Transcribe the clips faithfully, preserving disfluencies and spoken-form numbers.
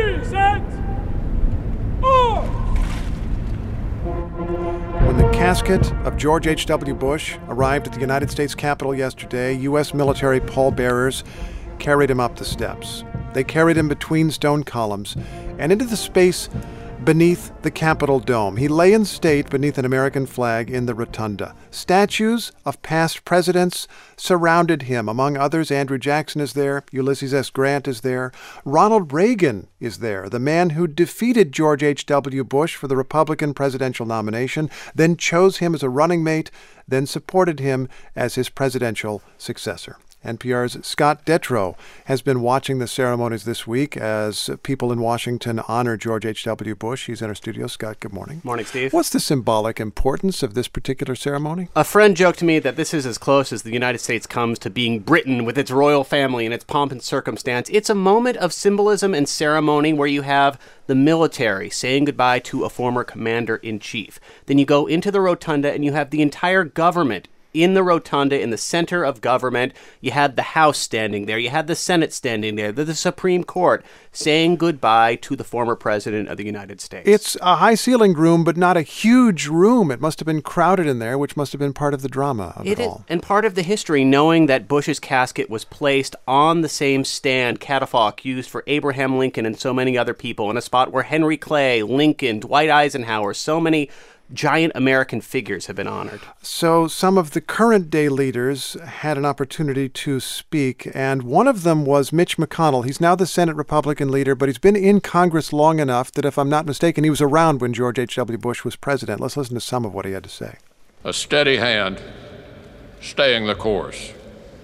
Present arms! When the casket of George H W. Bush arrived at the United States Capitol yesterday, U S military pallbearers carried him up the steps. They carried him between stone columns and into the space beneath the Capitol dome. He lay in state beneath an American flag in the rotunda. Statues of past presidents surrounded him. Among others, Andrew Jackson is there, Ulysses S. Grant is there, Ronald Reagan is there, the man who defeated George H W. Bush for the Republican presidential nomination, then chose him as a running mate, then supported him as his presidential successor. N P R's Scott Detrow has been watching the ceremonies this week as people in Washington honor George H W. Bush. He's in our studio. Scott, good morning. Morning, Steve. What's the symbolic importance of this particular ceremony? A friend joked to me that this is as close as the United States comes to being Britain with its royal family and its pomp and circumstance. It's a moment of symbolism and ceremony where you have the military saying goodbye to a former commander-in-chief. Then you go into the rotunda and you have the entire government in the rotunda, in the center of government. You had the House standing there. You had the Senate standing there. The, the Supreme Court saying goodbye to the former president of the United States. It's a high-ceilinged room, but not a huge room. It must have been crowded in there, which must have been part of the drama of it, it all. Is, and part of the history, knowing that Bush's casket was placed on the same stand, catafalque, used for Abraham Lincoln and so many other people, in a spot where Henry Clay, Lincoln, Dwight Eisenhower, so many giant American figures have been honored. So some of the current day leaders had an opportunity to speak, and one of them was Mitch McConnell. He's now the Senate Republican leader, but he's been in Congress long enough that, if I'm not mistaken, he was around when George H W. Bush was president. Let's listen to some of what he had to say. A steady hand, staying the course.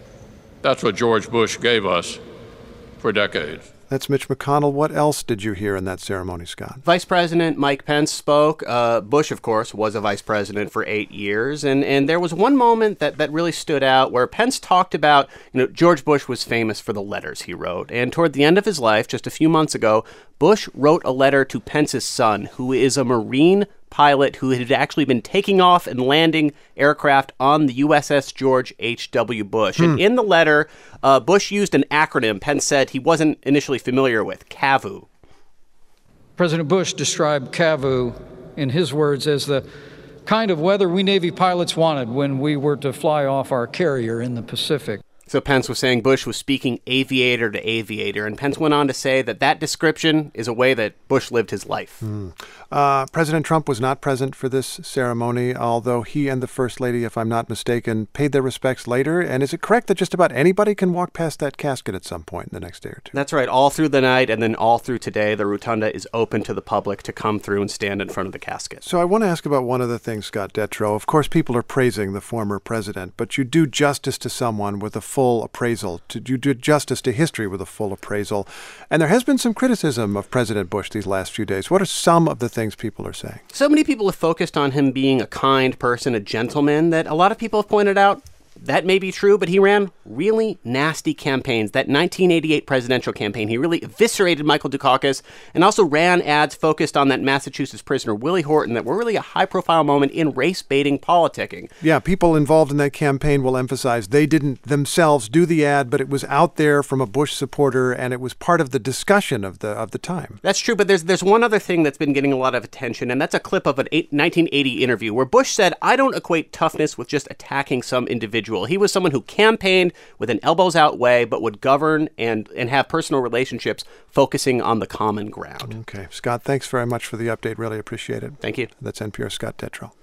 That's what George Bush gave us for decades. That's Mitch McConnell. What else did you hear in that ceremony, Scott? Vice President Mike Pence spoke. Uh, Bush, of course, was a vice president for eight years. And, and there was one moment that, that really stood out where Pence talked about, you know, George Bush was famous for the letters he wrote. And toward the end of his life, just a few months ago, Bush wrote a letter to Pence's son, who is a Marine pilot who had actually been taking off and landing aircraft on the U S S George H W. Bush. Hmm. And in the letter, uh, Bush used an acronym Pence said he wasn't initially familiar with, C A V U. President Bush described C A V U, in his words, as the kind of weather we Navy pilots wanted when we were to fly off our carrier in the Pacific. So Pence was saying Bush was speaking aviator to aviator, and Pence went on to say that that description is a way that Bush lived his life. Mm. Uh, President Trump was not present for this ceremony, although he and the First Lady, if I'm not mistaken, paid their respects later. And is it correct that just about anybody can walk past that casket at some point in the next day or two? That's right. All through the night and then all through today, the rotunda is open to the public to come through and stand in front of the casket. So I want to ask about one other thing, Scott Detrow. Of course, people are praising the former president, but you do justice to someone with a full appraisal. You do justice to history with a full appraisal. And there has been some criticism of President Bush these last few days. What are some of the things people are saying? So many people have focused on him being a kind person, a gentleman, that a lot of people have pointed out that may be true, but he ran really nasty campaigns. That nineteen eighty-eight presidential campaign, he really eviscerated Michael Dukakis and also ran ads focused on that Massachusetts prisoner, Willie Horton, that were really a high-profile moment in race-baiting politicking. Yeah, people involved in that campaign will emphasize they didn't themselves do the ad, but it was out there from a Bush supporter, and it was part of the discussion of the of the time. That's true, but there's there's one other thing that's been getting a lot of attention, and that's a clip of an eight, nineteen eighty interview where Bush said, "I don't equate toughness with just attacking some individual. He was someone who campaigned with an elbows-out way, but would govern and, and have personal relationships focusing on the common ground." Okay. Scott, thanks very much for the update. Really appreciate it. Thank you. That's N P R's Scott Detrow.